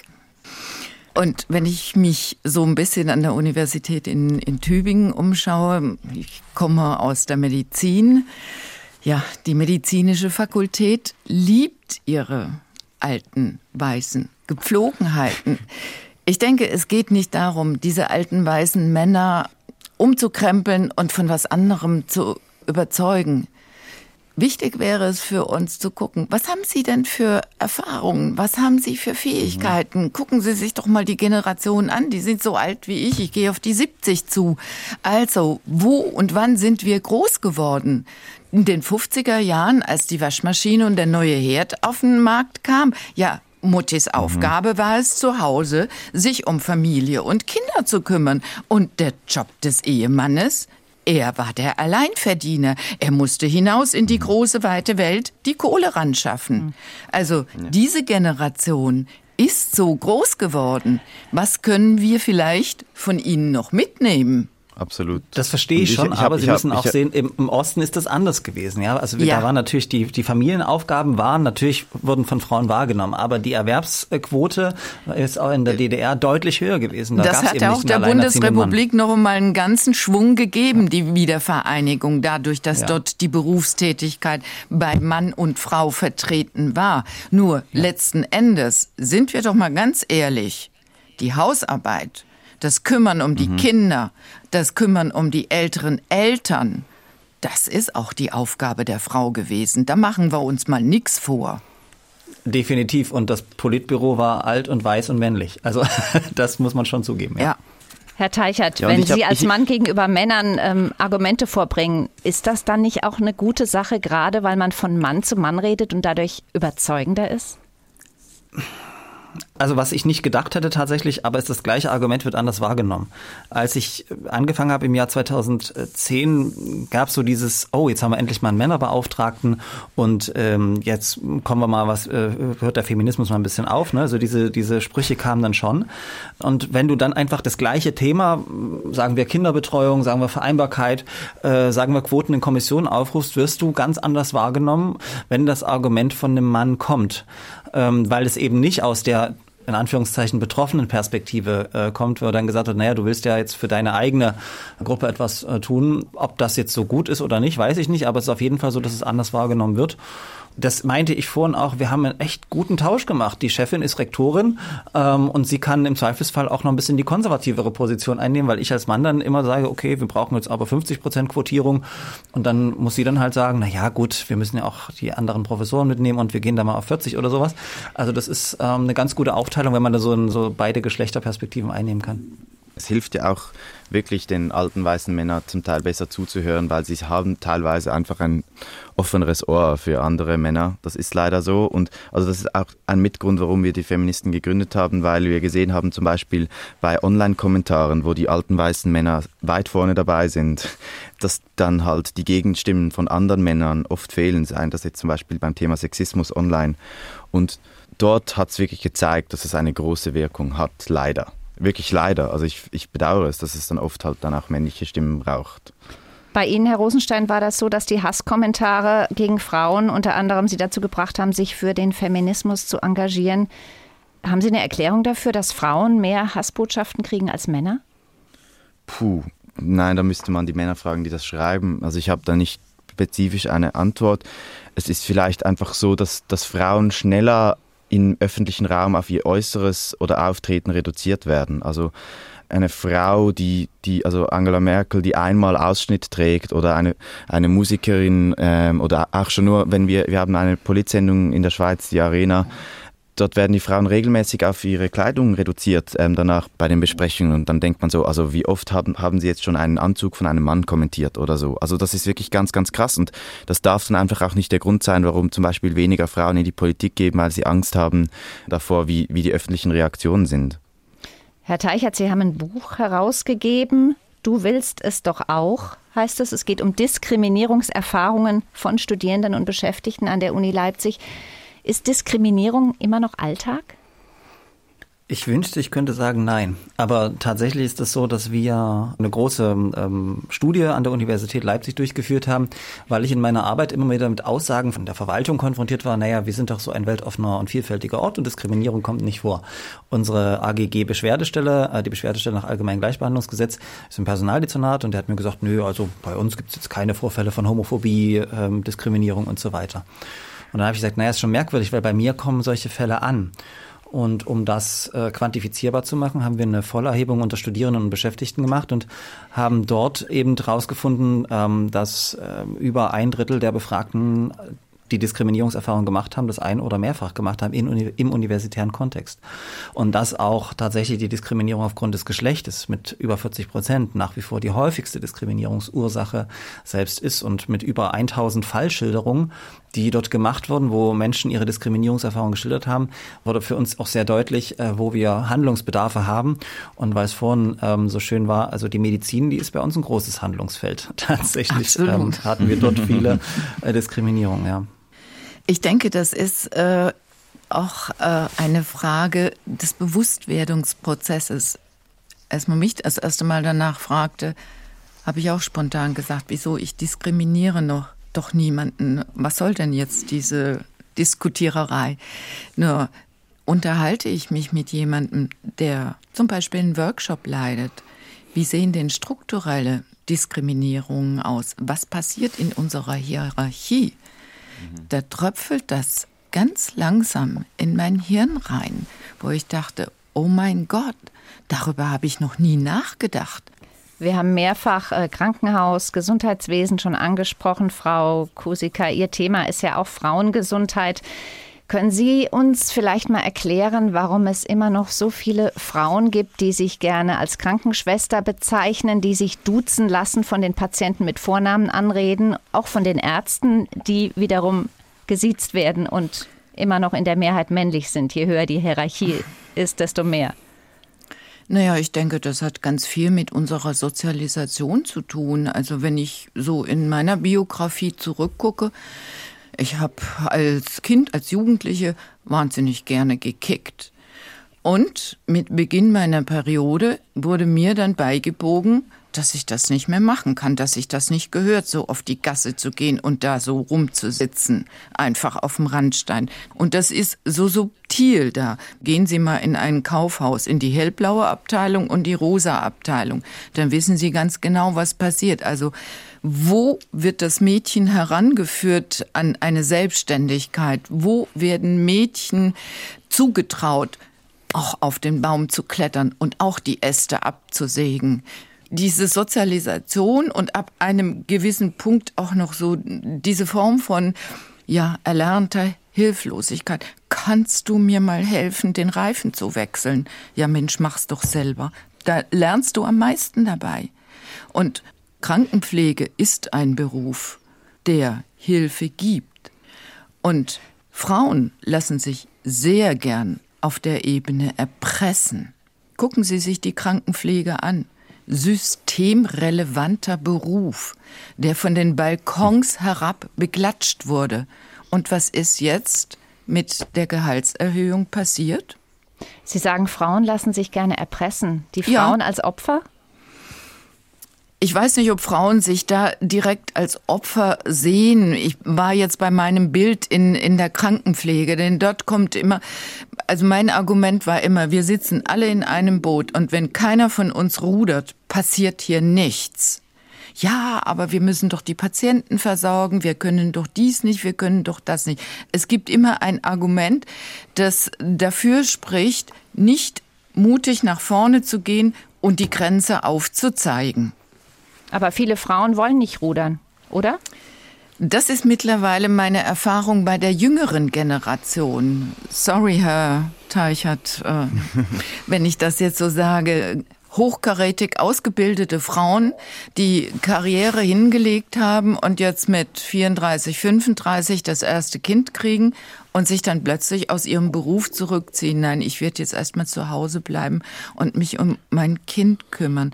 Und wenn ich mich so ein bisschen an der Universität in, in Tübingen umschaue, ich komme aus der Medizin, ja, die medizinische Fakultät liebt ihre alten weißen Gepflogenheiten. Ich denke, es geht nicht darum, diese alten weißen Männer umzukrempeln und von was anderem zu überzeugen. Wichtig wäre es für uns zu gucken, was haben Sie denn für Erfahrungen, was haben Sie für Fähigkeiten? Gucken Sie sich doch mal die Generation an, die sind so alt wie ich, ich gehe auf die siebzig zu. Also, wo und wann sind wir groß geworden? In den fünfziger Jahren, als die Waschmaschine und der neue Herd auf den Markt kam, ja, Muttis Aufgabe war es, zu Hause sich um Familie und Kinder zu kümmern. Und der Job des Ehemannes, er war der Alleinverdiener. Er musste hinaus in die große, weite Welt die Kohle ranschaffen. Also diese Generation ist so groß geworden. Was können wir vielleicht von Ihnen noch mitnehmen? Absolut. Das verstehe ich, ich schon, ich hab, aber Sie hab, müssen auch hab, sehen, im, im Osten ist das anders gewesen. Ja, also ja. Da waren natürlich die die Familienaufgaben waren natürlich wurden von Frauen wahrgenommen, aber die Erwerbsquote ist auch in der D D R deutlich höher gewesen. Da das hat ja auch der Bundesrepublik noch einmal einen ganzen Schwung gegeben, ja. Die Wiedervereinigung, dadurch, dass ja. dort die Berufstätigkeit bei Mann und Frau vertreten war. Nur ja. letzten Endes sind wir doch mal ganz ehrlich, die Hausarbeit, das Kümmern um die mhm. Kinder, das Kümmern um die älteren Eltern, das ist auch die Aufgabe der Frau gewesen. Da machen wir uns mal nichts vor. Definitiv. Und das Politbüro war alt und weiß und männlich. Also das muss man schon zugeben. Ja. ja. Herr Teichert, ja, wenn Sie hab, als ich, Mann gegenüber Männern ähm, Argumente vorbringen, ist das dann nicht auch eine gute Sache, gerade weil man von Mann zu Mann redet und dadurch überzeugender ist? Also was ich nicht gedacht hätte tatsächlich, aber ist das gleiche Argument, wird anders wahrgenommen. Als ich angefangen habe im Jahr zweitausendzehn, gab es so dieses, oh, jetzt haben wir endlich mal einen Männerbeauftragten und ähm, jetzt kommen wir mal, was äh, hört der Feminismus mal ein bisschen auf. Ne? Also diese diese Sprüche kamen dann schon. Und wenn du dann einfach das gleiche Thema, sagen wir Kinderbetreuung, sagen wir Vereinbarkeit, äh, sagen wir Quoten in Kommissionen aufrufst, wirst du ganz anders wahrgenommen, wenn das Argument von einem Mann kommt. Ähm, weil es eben nicht aus der in Anführungszeichen betroffenen Perspektive äh, kommt, wo dann gesagt wird, naja, du willst ja jetzt für deine eigene Gruppe etwas äh, tun. Ob das jetzt so gut ist oder nicht, weiß ich nicht, aber es ist auf jeden Fall so, dass es anders wahrgenommen wird. Das meinte ich vorhin auch, wir haben einen echt guten Tausch gemacht. Die Chefin ist Rektorin ähm, und sie kann im Zweifelsfall auch noch ein bisschen die konservativere Position einnehmen, weil ich als Mann dann immer sage, okay, wir brauchen jetzt aber fünfzig Prozent Quotierung und dann muss sie dann halt sagen, na ja, gut, wir müssen ja auch die anderen Professoren mitnehmen und wir gehen da mal auf vierzig oder sowas. Also das ist ähm, eine ganz gute Aufteilung, wenn man da so, so beide Geschlechterperspektiven einnehmen kann. Es hilft ja auch wirklich den alten weißen Männern zum Teil besser zuzuhören, weil sie haben teilweise einfach ein offeneres Ohr für andere Männer. Das ist leider so und also das ist auch ein Mitgrund, warum wir die Feministen gegründet haben, weil wir gesehen haben, zum Beispiel bei Online-Kommentaren, wo die alten weißen Männer weit vorne dabei sind, dass dann halt die Gegenstimmen von anderen Männern oft fehlen, seien das jetzt zum Beispiel beim Thema Sexismus online. Und dort hat es wirklich gezeigt, dass es eine große Wirkung hat, leider. Wirklich leider. Also ich, ich bedauere es, dass es dann oft halt dann auch männliche Stimmen braucht. Bei Ihnen, Herr Rosenstein, war das so, dass die Hasskommentare gegen Frauen unter anderem Sie dazu gebracht haben, sich für den Feminismus zu engagieren. Haben Sie eine Erklärung dafür, dass Frauen mehr Hassbotschaften kriegen als Männer? Puh, nein, da müsste man die Männer fragen, die das schreiben. Also ich habe da nicht spezifisch eine Antwort. Es ist vielleicht einfach so, dass, dass Frauen schneller im öffentlichen Raum auf ihr Äußeres oder Auftreten reduziert werden. Also eine Frau, die, die also Angela Merkel, die einmal Ausschnitt trägt oder eine, eine Musikerin ähm, oder auch schon nur, wenn wir, wir haben eine Politsendung in der Schweiz, die Arena, dort werden die Frauen regelmäßig auf ihre Kleidung reduziert, ähm, danach bei den Besprechungen. Und dann denkt man so, also wie oft haben, haben sie jetzt schon einen Anzug von einem Mann kommentiert oder so. Also das ist wirklich ganz, ganz krass. Und das darf dann einfach auch nicht der Grund sein, warum zum Beispiel weniger Frauen in die Politik gehen, weil sie Angst haben davor, wie, wie die öffentlichen Reaktionen sind. Herr Teichert, Sie haben ein Buch herausgegeben. Du willst es doch auch, heißt es. Es geht um Diskriminierungserfahrungen von Studierenden und Beschäftigten an der Uni Leipzig. Ist Diskriminierung immer noch Alltag? Ich wünschte, ich könnte sagen nein. Aber tatsächlich ist es so, dass wir eine große ähm, Studie an der Universität Leipzig durchgeführt haben, weil ich in meiner Arbeit immer wieder mit Aussagen von der Verwaltung konfrontiert war, naja, wir sind doch so ein weltoffener und vielfältiger Ort und Diskriminierung kommt nicht vor. Unsere A G G-Beschwerdestelle, äh, die Beschwerdestelle nach Allgemeinem Gleichbehandlungsgesetz, ist im Personaldezernat und der hat mir gesagt, nö, also bei uns gibt es jetzt keine Vorfälle von Homophobie, ähm, Diskriminierung und so weiter. Und dann habe ich gesagt, naja, ist schon merkwürdig, weil bei mir kommen solche Fälle an. Und um das äh, quantifizierbar zu machen, haben wir eine Vollerhebung unter Studierenden und Beschäftigten gemacht und haben dort eben herausgefunden, ähm, dass äh, über ein Drittel der Befragten die Diskriminierungserfahrung gemacht haben, das ein- oder mehrfach gemacht haben in, im universitären Kontext. Und dass auch tatsächlich die Diskriminierung aufgrund des Geschlechtes mit über vierzig Prozent nach wie vor die häufigste Diskriminierungsursache selbst ist und mit über tausend Fallschilderungen, die dort gemacht wurden, wo Menschen ihre Diskriminierungserfahrung geschildert haben, wurde für uns auch sehr deutlich, äh, wo wir Handlungsbedarfe haben. Und weil es vorhin ähm, so schön war, also die Medizin, die ist bei uns ein großes Handlungsfeld. Tatsächlich ähm, hatten wir dort viele äh, Diskriminierungen, ja. Ich denke, das ist äh, auch äh, eine Frage des Bewusstwerdungsprozesses. Als man mich das erste Mal danach fragte, habe ich auch spontan gesagt, wieso, ich diskriminiere noch doch niemanden. Was soll denn jetzt diese Diskutiererei? Nur unterhalte ich mich mit jemandem, der zum Beispiel einen Workshop leitet. Wie sehen denn strukturelle Diskriminierungen aus? Was passiert in unserer Hierarchie? Mhm. Da tröpfelt das ganz langsam in mein Hirn rein, wo ich dachte, oh mein Gott, darüber habe ich noch nie nachgedacht. Wir haben mehrfach äh, Krankenhaus, Gesundheitswesen schon angesprochen, Frau Kusika. Ihr Thema ist ja auch Frauengesundheit. Können Sie uns vielleicht mal erklären, warum es immer noch so viele Frauen gibt, die sich gerne als Krankenschwester bezeichnen, die sich duzen lassen, von den Patienten mit Vornamen anreden, auch von den Ärzten, die wiederum gesiezt werden und immer noch in der Mehrheit männlich sind? Je höher die Hierarchie ist, desto mehr. Naja, ich denke, das hat ganz viel mit unserer Sozialisation zu tun. Also wenn ich so in meiner Biografie zurückgucke, ich habe als Kind, als Jugendliche wahnsinnig gerne gekickt. Und mit Beginn meiner Periode wurde mir dann beigebogen, dass ich das nicht mehr machen kann, dass ich das nicht gehört, so auf die Gasse zu gehen und da so rumzusitzen, einfach auf dem Randstein. Und das ist so subtil da. Gehen Sie mal in ein Kaufhaus, in die hellblaue Abteilung und die rosa Abteilung. Dann wissen Sie ganz genau, was passiert. Also wo wird das Mädchen herangeführt an eine Selbstständigkeit? Wo werden Mädchen zugetraut, auch auf den Baum zu klettern und auch die Äste abzusägen? Diese Sozialisation und ab einem gewissen Punkt auch noch so diese Form von ja, erlernter Hilflosigkeit. Kannst du mir mal helfen, den Reifen zu wechseln? Ja Mensch, mach's doch selber. Da lernst du am meisten dabei. Und Krankenpflege ist ein Beruf, der Hilfe gibt. Und Frauen lassen sich sehr gern auf der Ebene erpressen. Gucken Sie sich die Krankenpflege an. Systemrelevanter Beruf, der von den Balkons herab beklatscht wurde. Und was ist jetzt mit der Gehaltserhöhung passiert? Sie sagen, Frauen lassen sich gerne erpressen. Die Frauen ja. als Opfer? Ich weiß nicht, ob Frauen sich da direkt als Opfer sehen. Ich war jetzt bei meinem Bild in, in der Krankenpflege, denn dort kommt immer, also mein Argument war immer, wir sitzen alle in einem Boot und wenn keiner von uns rudert, passiert hier nichts. Ja, aber wir müssen doch die Patienten versorgen, wir können doch dies nicht, wir können doch das nicht. Es gibt immer ein Argument, das dafür spricht, nicht mutig nach vorne zu gehen und die Grenze aufzuzeigen. Aber viele Frauen wollen nicht rudern, oder? Das ist mittlerweile meine Erfahrung bei der jüngeren Generation. Sorry, Herr Teichert, äh, wenn ich das jetzt so sage. Hochkarätig ausgebildete Frauen, die Karriere hingelegt haben und jetzt mit vierunddreißig, fünfunddreißig das erste Kind kriegen und sich dann plötzlich aus ihrem Beruf zurückziehen. Nein, ich werde jetzt erstmal zu Hause bleiben und mich um mein Kind kümmern.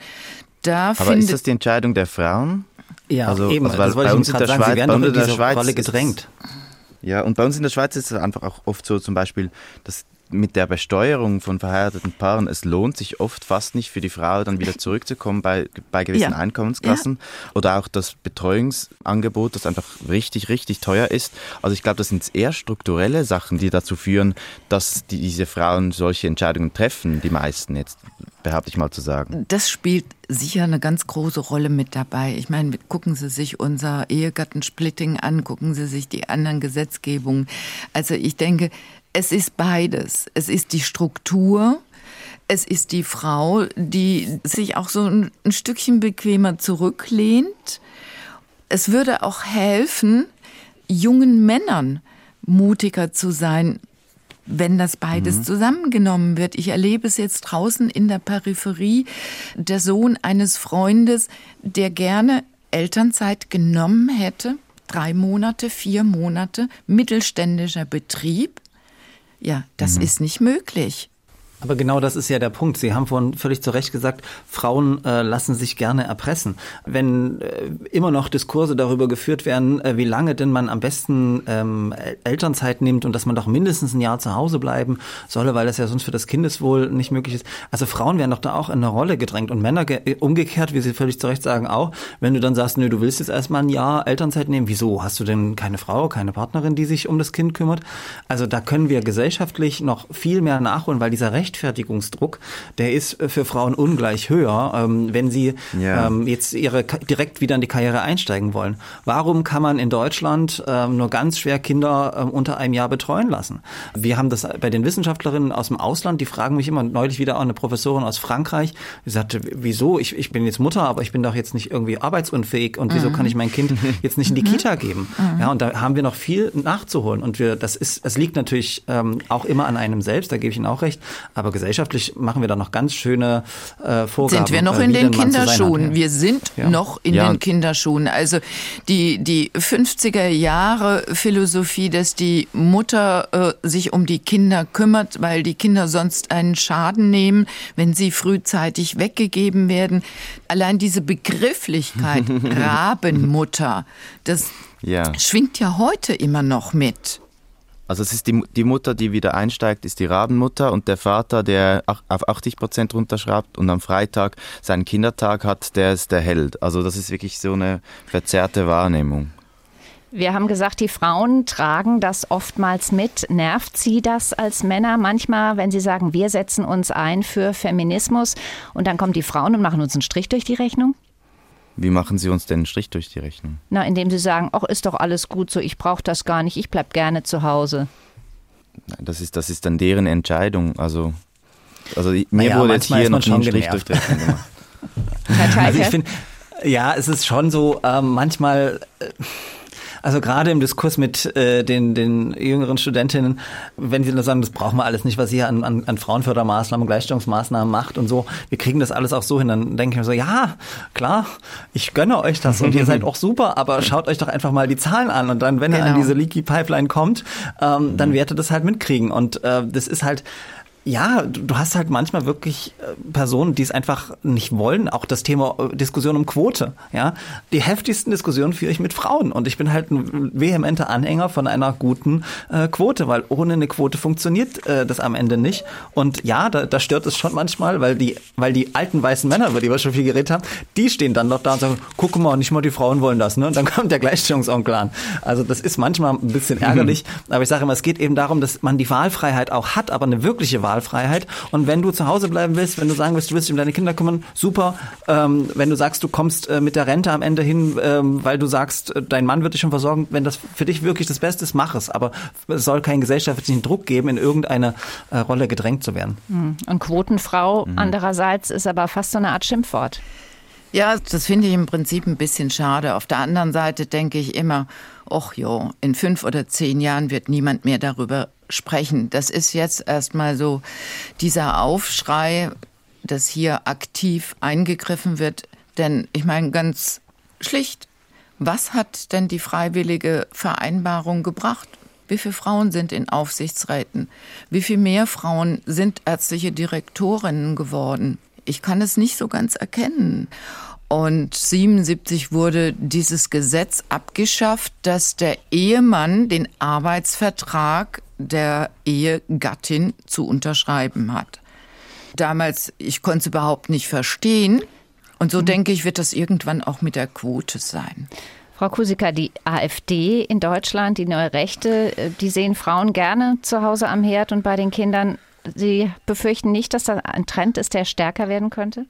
Da Aber ist das die Entscheidung der Frauen? Ja, also, eben. Also, weil das wollte bei ich uns in der sagen. Schweiz, Sie werden bei doch uns in in der diese Schweiz Rolle gedrängt. Ja, und bei uns in der Schweiz ist es einfach auch oft so, zum Beispiel, dass mit der Besteuerung von verheirateten Paaren, es lohnt sich oft fast nicht für die Frau, dann wieder zurückzukommen bei, bei gewissen ja. Einkommensklassen. Ja. Oder auch das Betreuungsangebot, das einfach richtig, richtig teuer ist. Also ich glaube, das sind eher strukturelle Sachen, die dazu führen, dass die, diese Frauen solche Entscheidungen treffen, die meisten jetzt, behaupte ich mal zu sagen. Das spielt sicher eine ganz große Rolle mit dabei. Ich meine, gucken Sie sich unser Ehegattensplitting an, gucken Sie sich die anderen Gesetzgebungen. Also ich denke, es ist beides. Es ist die Struktur, es ist die Frau, die sich auch so ein, ein Stückchen bequemer zurücklehnt. Es würde auch helfen, jungen Männern mutiger zu sein, wenn das beides mhm. zusammengenommen wird. Ich erlebe es jetzt draußen in der Peripherie. Der Sohn eines Freundes, der gerne Elternzeit genommen hätte, drei Monate, vier Monate, mittelständischer Betrieb. Ja, das mhm. ist nicht möglich. Aber genau das ist ja der Punkt. Sie haben vorhin völlig zu Recht gesagt, Frauen äh, lassen sich gerne erpressen. Wenn äh, immer noch Diskurse darüber geführt werden, äh, wie lange denn man am besten ähm, Elternzeit nimmt und dass man doch mindestens ein Jahr zu Hause bleiben solle, weil das ja sonst für das Kindeswohl nicht möglich ist. Also Frauen werden doch da auch in eine Rolle gedrängt und Männer ge- umgekehrt, wie Sie völlig zu Recht sagen, auch. Wenn du dann sagst, nö, du willst jetzt erstmal ein Jahr Elternzeit nehmen, wieso? Hast du denn keine Frau, keine Partnerin, die sich um das Kind kümmert? Also da können wir gesellschaftlich noch viel mehr nachholen, weil dieser Recht Rechtfertigungsdruck, der ist für Frauen ungleich höher, ähm, wenn sie ja. ähm, jetzt ihre direkt wieder in die Karriere einsteigen wollen. Warum kann man in Deutschland ähm, nur ganz schwer Kinder ähm, unter einem Jahr betreuen lassen? Wir haben das bei den Wissenschaftlerinnen aus dem Ausland, die fragen mich immer, neulich wieder auch eine Professorin aus Frankreich, die sagte, wieso? Ich, ich bin jetzt Mutter, aber ich bin doch jetzt nicht irgendwie arbeitsunfähig und wieso mhm. kann ich mein Kind jetzt nicht in die Kita geben? Mhm. Ja, und da haben wir noch viel nachzuholen und wir, das ist, es liegt natürlich ähm, auch immer an einem selbst, da gebe ich Ihnen auch recht. Aber gesellschaftlich machen wir da noch ganz schöne äh, Vorgaben. Sind wir noch äh, in den Kinderschuhen? Hat, ja. Wir sind ja. noch in ja. den Kinderschuhen. Also die die fünfziger Jahre Philosophie, dass die Mutter äh, sich um die Kinder kümmert, weil die Kinder sonst einen Schaden nehmen, wenn sie frühzeitig weggegeben werden. Allein diese Begrifflichkeit Rabenmutter, das ja. schwingt ja heute immer noch mit. Also es ist die, die Mutter, die wieder einsteigt, ist die Rabenmutter und der Vater, der auf achtzig Prozent runterschraubt und am Freitag seinen Kindertag hat, der ist der Held. Also das ist wirklich so eine verzerrte Wahrnehmung. Wir haben gesagt, die Frauen tragen das oftmals mit. Nervt Sie das als Männer manchmal, wenn Sie sagen, wir setzen uns ein für Feminismus und dann kommen die Frauen und machen uns einen Strich durch die Rechnung? Wie machen Sie uns denn einen Strich durch die Rechnung? Na, indem Sie sagen, ach, ist doch alles gut so, ich brauche das gar nicht, ich bleib gerne zu Hause. Nein, das ist, das ist dann deren Entscheidung. Also, also mir naja, wurde jetzt hier noch nie ein Strich durch die Rechnung gemacht. Also ich finde, ja, es ist schon so, äh, manchmal... Äh, Also gerade im Diskurs mit äh, den den jüngeren Studentinnen, wenn sie nur sagen, das brauchen wir alles nicht, was ihr an, an, an Frauenfördermaßnahmen, Gleichstellungsmaßnahmen macht und so, wir kriegen das alles auch so hin, dann denke ich mir so, ja, klar, ich gönne euch das und ihr seid auch super, aber schaut euch doch einfach mal die Zahlen an und dann, wenn genau. ihr an diese Leaky Pipeline kommt, ähm, dann werdet ihr das halt mitkriegen und äh, das ist halt ja, du hast halt manchmal wirklich Personen, die es einfach nicht wollen. Auch das Thema Diskussion um Quote. Ja, die heftigsten Diskussionen führe ich mit Frauen und ich bin halt ein vehementer Anhänger von einer guten äh, Quote, weil ohne eine Quote funktioniert äh, das am Ende nicht. Und ja, da, da stört es schon manchmal, weil die, weil die alten weißen Männer, über die wir schon viel geredet haben, die stehen dann noch da und sagen: Guck mal, nicht mal die Frauen wollen das. Ne? Und dann kommt der Gleichstellungsonkel an. Also das ist manchmal ein bisschen ärgerlich, mhm. aber ich sage immer, es geht eben darum, dass man die Wahlfreiheit auch hat, aber eine wirkliche Wahlfreiheit. Wahlfreiheit. Und wenn du zu Hause bleiben willst, wenn du sagen willst, du willst dich um deine Kinder kümmern, super. Ähm, wenn du sagst, du kommst äh, mit der Rente am Ende hin, ähm, weil du sagst, äh, dein Mann wird dich schon versorgen, wenn das für dich wirklich das Beste ist, mach es. Aber es soll keinen gesellschaftlichen Druck geben, in irgendeine äh, Rolle gedrängt zu werden. Und Quotenfrau mhm. andererseits ist aber fast so eine Art Schimpfwort. Ja, das finde ich im Prinzip ein bisschen schade. Auf der anderen Seite denke ich immer, ach jo, in fünf oder zehn Jahren wird niemand mehr darüber sprechen. Das ist jetzt erstmal so dieser Aufschrei, dass hier aktiv eingegriffen wird. Denn ich meine ganz schlicht, was hat denn die freiwillige Vereinbarung gebracht? Wie viele Frauen sind in Aufsichtsräten? Wie viel mehr Frauen sind ärztliche Direktorinnen geworden? Ich kann es nicht so ganz erkennen. Und siebenundsiebzig wurde dieses Gesetz abgeschafft, dass der Ehemann den Arbeitsvertrag der Ehegattin zu unterschreiben hat. Damals, ich konnte es überhaupt nicht verstehen. Und so mhm. denke ich, wird das irgendwann auch mit der Quote sein. Frau Kusicka, die AfD in Deutschland, die Neue Rechte, die sehen Frauen gerne zu Hause am Herd und bei den Kindern. Sie befürchten nicht, dass da ein Trend ist, der stärker werden könnte?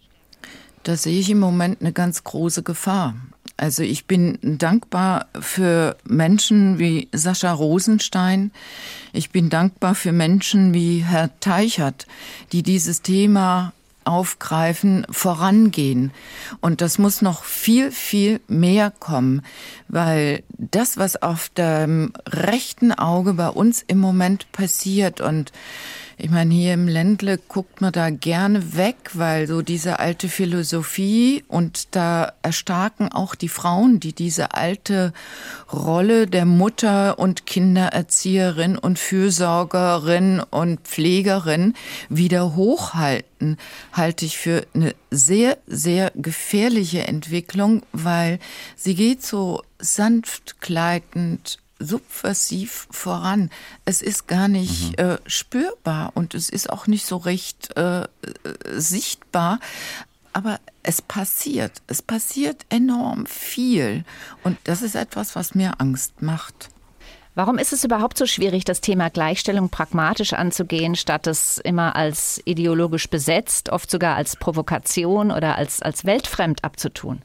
Da sehe ich im Moment eine ganz große Gefahr. Also ich bin dankbar für Menschen wie Sascha Rosenstein. Ich bin dankbar für Menschen wie Herr Teichert, die dieses Thema aufgreifen, vorangehen. Und das muss noch viel, viel mehr kommen, weil das, was auf dem rechten Auge bei uns im Moment passiert, und Ich meine, hier im Ländle guckt man da gerne weg, weil so diese alte Philosophie und da erstarken auch die Frauen, die diese alte Rolle der Mutter und Kindererzieherin und Fürsorgerin und Pflegerin wieder hochhalten, halte ich für eine sehr, sehr gefährliche Entwicklung, weil sie geht so sanft gleitend subversiv voran. Es ist gar nicht mhm. äh, spürbar und es ist auch nicht so recht äh, sichtbar, aber es passiert. Es passiert enorm viel und das ist etwas, was mir Angst macht. Warum ist es überhaupt so schwierig, das Thema Gleichstellung pragmatisch anzugehen, statt es immer als ideologisch besetzt, oft sogar als Provokation oder als, als weltfremd abzutun?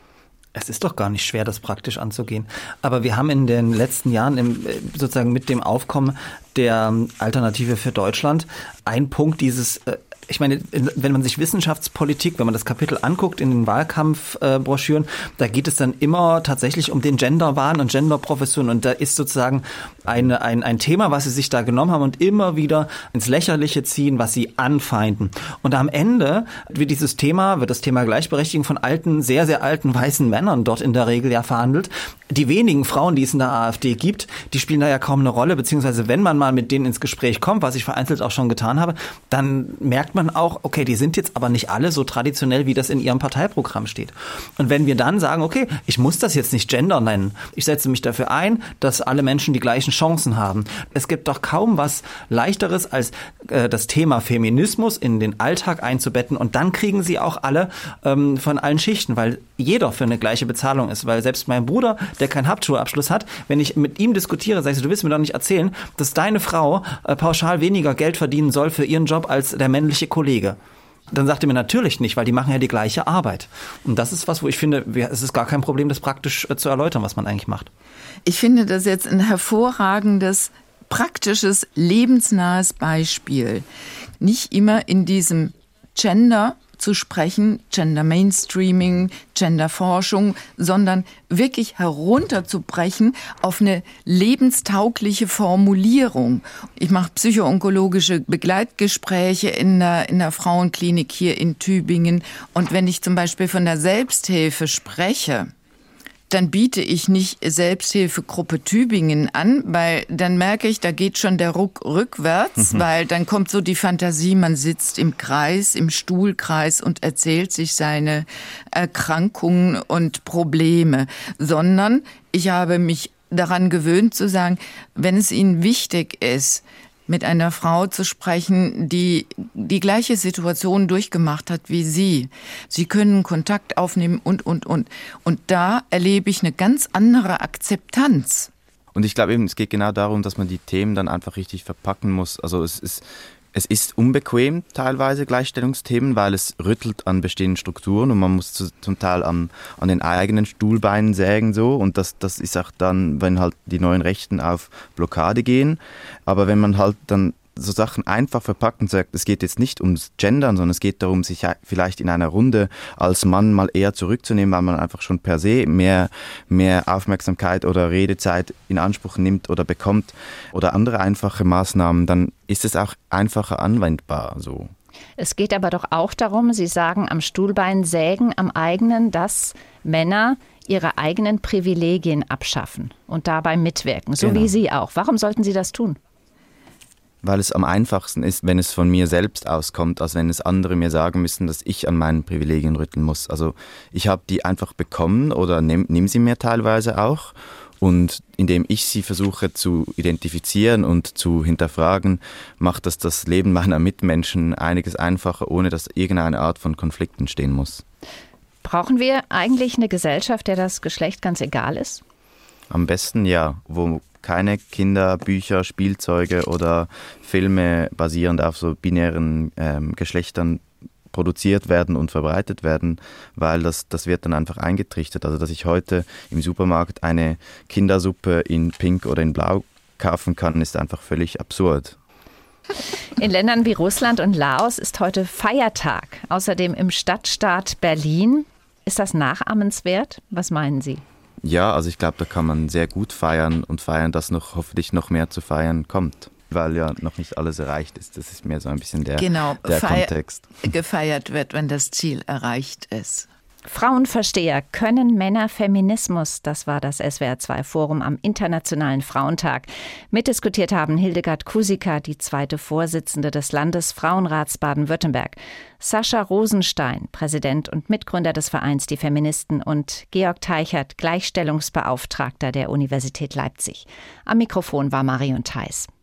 Es ist doch gar nicht schwer, das praktisch anzugehen. Aber wir haben in den letzten Jahren im, sozusagen mit dem Aufkommen der Alternative für Deutschland einen Punkt dieses, ich meine, wenn man sich Wissenschaftspolitik, wenn man das Kapitel anguckt in den Wahlkampfbroschüren, da geht es dann immer tatsächlich um den Genderwahn und Genderprofession und da ist sozusagen eine, ein, ein Thema, was sie sich da genommen haben und immer wieder ins Lächerliche ziehen, was sie anfeinden. Und am Ende wird dieses Thema, wird das Thema Gleichberechtigung von alten, sehr, sehr alten weißen Männern dort in der Regel ja verhandelt. Die wenigen Frauen, die es in der AfD gibt, die spielen da ja kaum eine Rolle, beziehungsweise wenn man mal mit denen ins Gespräch kommt, was ich vereinzelt auch schon getan habe, dann merkt man auch, okay, die sind jetzt aber nicht alle so traditionell, wie das in ihrem Parteiprogramm steht. Und wenn wir dann sagen, okay, ich muss das jetzt nicht Gender nennen, ich setze mich dafür ein, dass alle Menschen die gleichen Chancen haben. Es gibt doch kaum was Leichteres, als äh, das Thema Feminismus in den Alltag einzubetten und dann kriegen sie auch alle ähm, von allen Schichten, weil jeder für eine gleiche Bezahlung ist, weil selbst mein Bruder, der keinen Hauptschulabschluss hat, wenn ich mit ihm diskutiere, sage ich, du willst mir doch nicht erzählen, dass deine Frau äh, pauschal weniger Geld verdienen soll für ihren Job als der männliche Kollege. Dann sagt er mir natürlich nicht, weil die machen ja die gleiche Arbeit. Und das ist was, wo ich finde, es ist gar kein Problem, das praktisch äh, zu erläutern, was man eigentlich macht. Ich finde das jetzt ein hervorragendes, praktisches, lebensnahes Beispiel. Nicht immer in diesem Gender zu sprechen, Gender Mainstreaming, Genderforschung, sondern wirklich herunterzubrechen auf eine lebenstaugliche Formulierung. Ich mache psychoonkologische Begleitgespräche in der, in der Frauenklinik hier in Tübingen und wenn ich zum Beispiel von der Selbsthilfe spreche, dann biete ich nicht Selbsthilfegruppe Tübingen an, weil dann merke ich, da geht schon der Ruck rückwärts, mhm. weil dann kommt so die Fantasie, man sitzt im Kreis, im Stuhlkreis und erzählt sich seine Erkrankungen und Probleme, sondern ich habe mich daran gewöhnt zu sagen, wenn es Ihnen wichtig ist, mit einer Frau zu sprechen, die die gleiche Situation durchgemacht hat wie Sie. Sie können Kontakt aufnehmen und, und, und. Und da erlebe ich eine ganz andere Akzeptanz. Und ich glaube eben, es geht genau darum, dass man die Themen dann einfach richtig verpacken muss. Also es ist, es ist unbequem teilweise, Gleichstellungsthemen, weil es rüttelt an bestehenden Strukturen und man muss zu, zum Teil an, an den eigenen Stuhlbeinen sägen so und das, das ist auch dann, wenn halt die neuen Rechten auf Blockade gehen. Aber wenn man halt dann so Sachen einfach verpackt und sagt, es geht jetzt nicht ums Gendern, sondern es geht darum, sich vielleicht in einer Runde als Mann mal eher zurückzunehmen, weil man einfach schon per se mehr, mehr Aufmerksamkeit oder Redezeit in Anspruch nimmt oder bekommt oder andere einfache Maßnahmen, dann ist es auch einfacher anwendbar so. Es geht aber doch auch darum, Sie sagen, am Stuhlbein sägen, am eigenen, dass Männer ihre eigenen Privilegien abschaffen und dabei mitwirken, so genau. Wie Sie auch. Warum sollten Sie das tun? Weil es am einfachsten ist, wenn es von mir selbst auskommt, als wenn es andere mir sagen müssen, dass ich an meinen Privilegien rütteln muss. Also ich habe die einfach bekommen oder nehme nehm sie mir teilweise auch. Und indem ich sie versuche zu identifizieren und zu hinterfragen, macht das das Leben meiner Mitmenschen einiges einfacher, ohne dass irgendeine Art von Konflikt entstehen muss. Brauchen wir eigentlich eine Gesellschaft, der das Geschlecht ganz egal ist? Am besten ja, wo keine Kinder, Bücher, Spielzeuge oder Filme basierend auf so binären ähm, Geschlechtern produziert werden und verbreitet werden, weil das, das wird dann einfach eingetrichtert. Also dass ich heute im Supermarkt eine Kindersuppe in Pink oder in Blau kaufen kann, ist einfach völlig absurd. In Ländern wie Russland und Laos ist heute Feiertag. Außerdem im Stadtstaat Berlin. Ist das nachahmenswert? Was meinen Sie? Ja, also ich glaube, da kann man sehr gut feiern und feiern, dass noch hoffentlich noch mehr zu feiern kommt. weil ja noch nicht alles erreicht ist. Das ist mehr so ein bisschen der, genau, der feier- Kontext. gefeiert wird, wenn das Ziel erreicht ist. Frauenversteher, können Männer Feminismus? Das war das S W R zwei Forum am Internationalen Frauentag. Mitdiskutiert haben Hildegard Kusika, die zweite Vorsitzende des Landesfrauenrats Baden-Württemberg, Sascha Rosenstein, Präsident und Mitgründer des Vereins Die Feministen, und Georg Teichert, Gleichstellungsbeauftragter der Universität Leipzig. Am Mikrofon war Marion Theis.